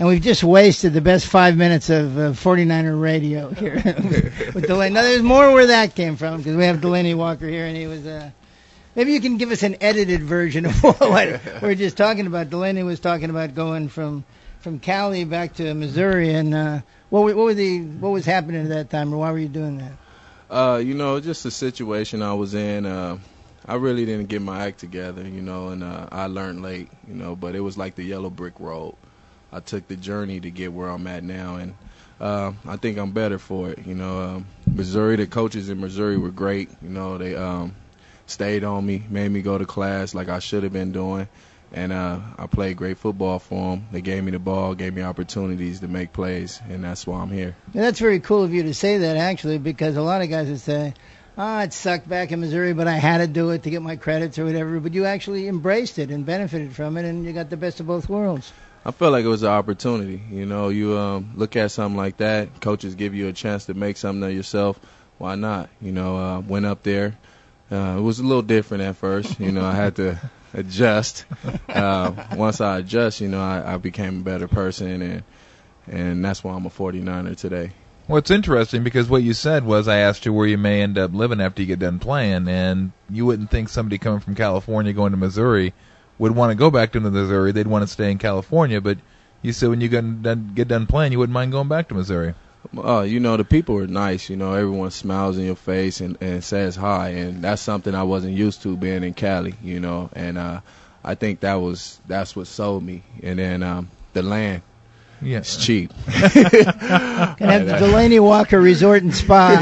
And we've just wasted the best 5 minutes of 49er radio here with Delaney. Now, there's more where that came from because we have Delaney Walker here, and he was. Maybe you can give us an edited version of what we're just talking about. Delaney was talking about going from Cali back to Missouri, and what was happening at that time, or why were you doing that? Just the situation I was in. I really didn't get my act together, and I learned late, but it was like the yellow brick road. I took the journey to get where I'm at now, and I think I'm better for it. Missouri, the coaches in Missouri were great. They stayed on me, made me go to class like I should have been doing, and I played great football for them. They gave me the ball, gave me opportunities to make plays, and that's why I'm here. Yeah, that's very cool of you to say that, actually, because a lot of guys would say, it sucked back in Missouri, but I had to do it to get my credits or whatever. But you actually embraced it and benefited from it, and you got the best of both worlds. I felt like it was an opportunity. You look at something like that, coaches give you a chance to make something of yourself. Why not? Went up there. It was a little different at first. I had to adjust. Once I adjust, I became a better person, and that's why I'm a 49er today. Well, it's interesting because what you said was I asked you where you may end up living after you get done playing, and you wouldn't think somebody coming from California going to Missouri would want to go back to Missouri. They'd want to stay in California, but you said when you get done playing, you wouldn't mind going back to Missouri. The people are nice. Everyone smiles in your face and says hi, and that's something I wasn't used to being in Cali, and I think that's what sold me. And then the land. Yeah, it's cheap. Can have the Delaney Walker Resort and Spa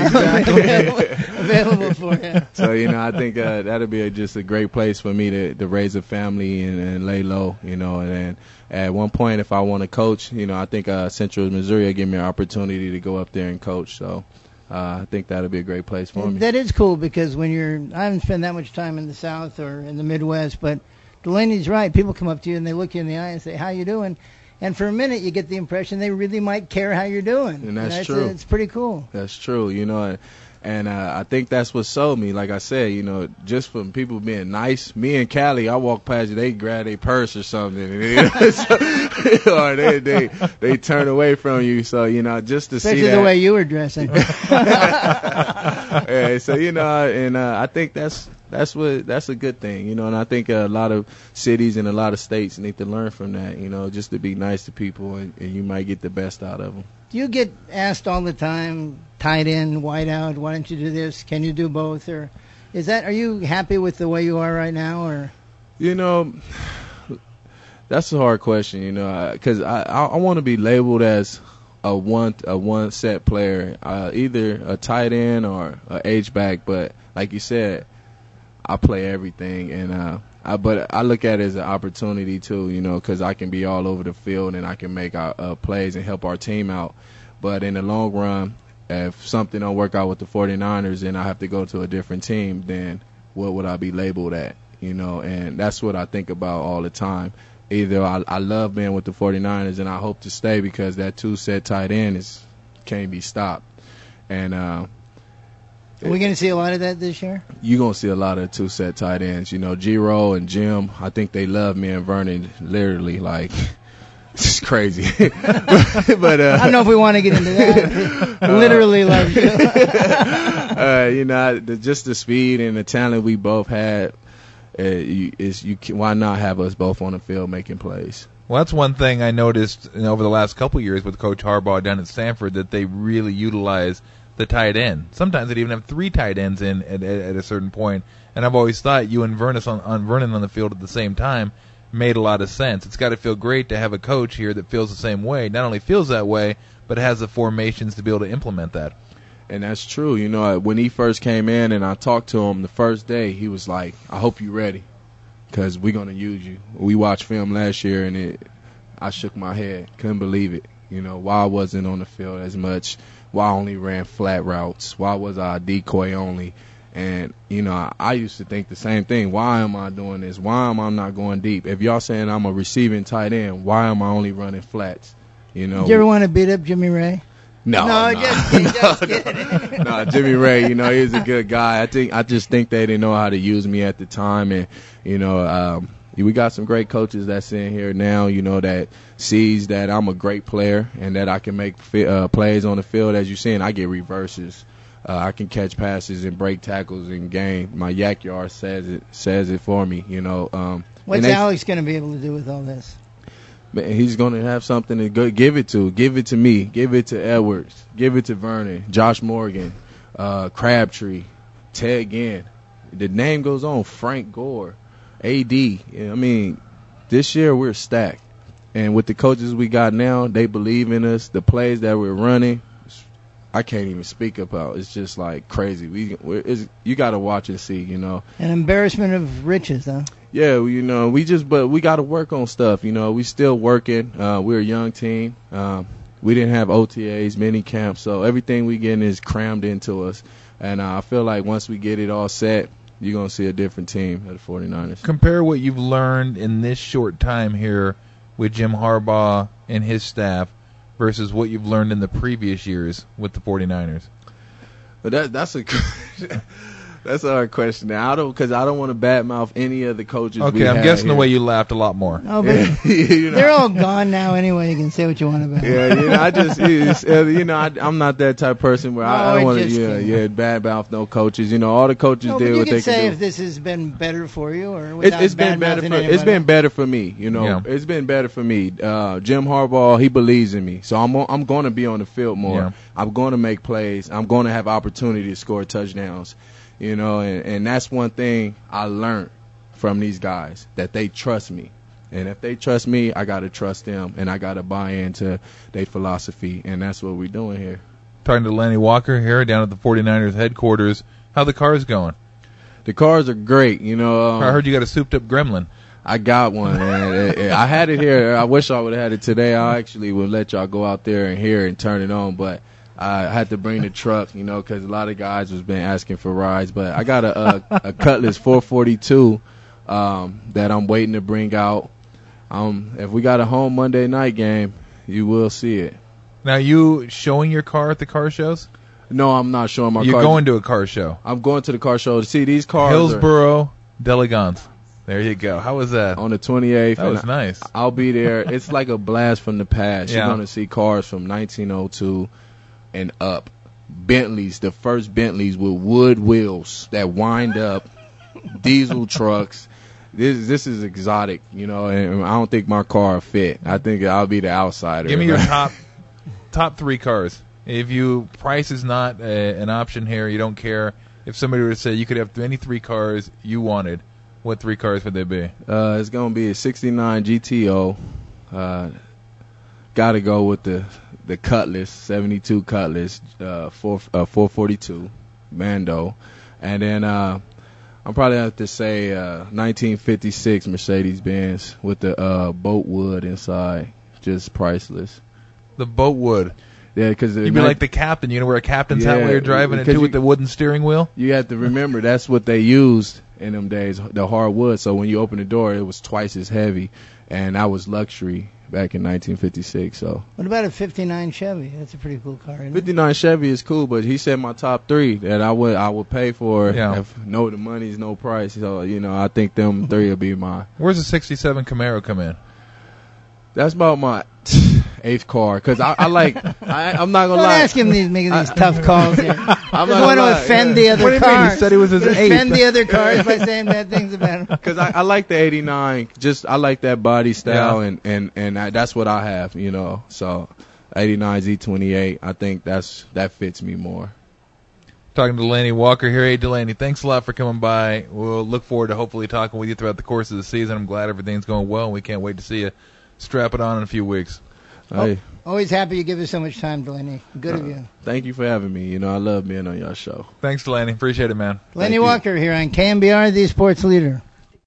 available for you. So I think that'll be just a great place for me to raise a family and lay low. And then at one point, if I want to coach, I think Central Missouri will give me an opportunity to go up there and coach. So I think that'll be a great place for me. That is cool because I haven't spent that much time in the South or in the Midwest, but Delaney's right. People come up to you and they look you in the eye and say, "How you doing?" And for a minute, you get the impression they really might care how you're doing. And that's true. It's pretty cool. That's true, And I think that's what sold me. Like I said, just from people being nice. Me and Cali, I walk past you, they grab their purse or something, or they turn away from you. So just to especially see that. the way you were dressing. Yeah, so and I think that's a good thing, and I think a lot of cities and a lot of states need to learn from that, just to be nice to people, and you might get the best out of them. Do you get asked all the time, tight end, wide out, why don't you do this? Can you do both? Or are you happy with the way you are right now? Or that's a hard question, because I want to be labeled as a one set player, either a tight end or a H-back, but like you said, I play everything, and but I look at it as an opportunity too, because I can be all over the field and I can make plays and help our team out. But in the long run, if something don't work out with the 49ers and I have to go to a different team, then what would I be labeled at? And that's what I think about all the time. Either I love being with the 49ers and I hope to stay because that two-set tight end can't be stopped. And are we going to see a lot of that this year? You're going to see a lot of two-set tight ends. G-Roll and Jim, I think they love me and Vernon literally, like, it's crazy. but I don't know if we want to get into that. Literally love you. Just the speed and the talent we both had, why not have us both on the field making plays? Well, that's one thing I noticed over the last couple of years with Coach Harbaugh down at Stanford, that they really utilize the tight end. Sometimes they'd even have three tight ends in at a certain point. And I've always thought you and Vernon on the field at the same time made a lot of sense. It's got to feel great to have a coach here that feels the same way. Not only feels that way, but has the formations to be able to implement that. And that's true. When he first came in and I talked to him the first day, he was like, I hope you're ready because we're going to use you. We watched film last year, and I shook my head. Couldn't believe it. Why I wasn't on the field as much, why I only ran flat routes, why was I a decoy only. And, I used to think the same thing. Why am I doing this? Why am I not going deep? If y'all saying I'm a receiving tight end, why am I only running flats? Did you ever want to beat up Jimmy Ray? No, just kidding. No, Jimmy Ray, he's a good guy. I just think they didn't know how to use me at the time, and we got some great coaches that's in here now, you know, that sees that I'm a great player and that I can make plays on the field. As you're seeing, I get reverses. I can catch passes and break tackles and gain. My yak yard says it for me, you know. What's Alex going to be able to do with all this? Man, he's going to have something to give it to. Give it to me. Give it to Edwards. Give it to Vernon, Josh Morgan, Crabtree, Ted Ginn. The name goes on. Frank Gore, AD. I mean, this year we're stacked. And with the coaches we got now, they believe in us. The plays that we're running, I can't even speak about. It's just like crazy. You got to watch and see, you know. An embarrassment of riches, huh? Yeah, you know, but we got to work on stuff. You know, we still working. We're a young team. We didn't have OTAs, mini camps, so everything we getting is crammed into us. And I feel like once we get it all set, you're going to see a different team at the 49ers. Compare what you've learned in this short time here with Jim Harbaugh and his staff versus what you've learned in the previous years with the 49ers. But that's a hard question. Now, because I don't want to badmouth any of the coaches. Okay, I'm guessing the way you laughed a lot more. Oh, but you know. They're all gone now anyway. You can say what you want about them. Yeah, you know, I'm not that type of person where I don't want to, badmouth no coaches. You know, all the coaches did what they could do. You can say if this has been better for you or it's been better for me. You know, It's been better for me. Jim Harbaugh, he believes in me, so I'm going to be on the field more. Yeah. I'm going to make plays. I'm going to have opportunity to score touchdowns. You know, and that's one thing I learned from these guys, that they trust me. And if they trust me, I got to trust them, and I got to buy into their philosophy, and that's what we're doing here. Talking to Lanny Walker here down at the 49ers headquarters. How the cars going? The cars are great. You know, I heard you got a souped-up Gremlin. I got one, man. I had it here. I wish I would have had it today. I actually would let y'all go out there and hear it and turn it on, but I had to bring the truck, you know, because a lot of guys was been asking for rides. But I got a Cutlass 442 that I'm waiting to bring out. If we got a home Monday night game, you will see it. Now, you showing your car at the car shows? No, I'm not showing my car. You're going to a car show? I'm going to the car show to see these cars. Hillsboro D'Elegance. There you go. How was that? On the 28th. That was nice. I'll be there. It's like a blast from the past. Yeah. You're going to see cars from 1902 and up. Bentleys, the first Bentleys with wood wheels that wind up, diesel trucks. This is exotic, you know, and I don't think my car will fit. I think I'll be the outsider. Give me your top three cars. If price is not an option here, you don't care. If somebody were to say you could have any three cars you wanted, what three cars would they be? It's going to be a 69 GTO. Got to go with the Cutlass, 72 Cutlass, 442 Mando. And then I'm probably have to say 1956 Mercedes-Benz with the boat wood inside. Just priceless. The boat wood. Yeah, because you'd be like the captain. You know, wear a captain's hat while you're driving it too, with the wooden steering wheel. You have to remember that's what they used in them days, the hardwood. So when you open the door, it was twice as heavy, and that was luxury back in 1956. So. What about a 59 Chevy? That's a pretty cool car. 59 Chevy is cool, but he said my top three that I would pay for. Yeah. If the money's no price. So you know, I think them three will be mine. Where's the 67 Camaro come in? That's about my 8th car, because I'm not gonna lie. Don't ask him making these tough calls here. I'm not want to offend the other cars. He said he was his 8th. Offend the other cars by saying bad things about him. Because I like the 89. I like that body style, and that's what I have, you know. So 89 Z28, I think that fits me more. Talking to Delaney Walker here. Hey, Delaney, thanks a lot for coming by. We'll look forward to hopefully talking with you throughout the course of the season. I'm glad everything's going well, and we can't wait to see you strap it on in a few weeks. Hey. Always happy you give us so much time, Delaney. Good of you. Thank you for having me. You know, I love being on your show. Thanks, Delaney. Appreciate it, man. Delaney Walker here on KMBR, the Sports Leader.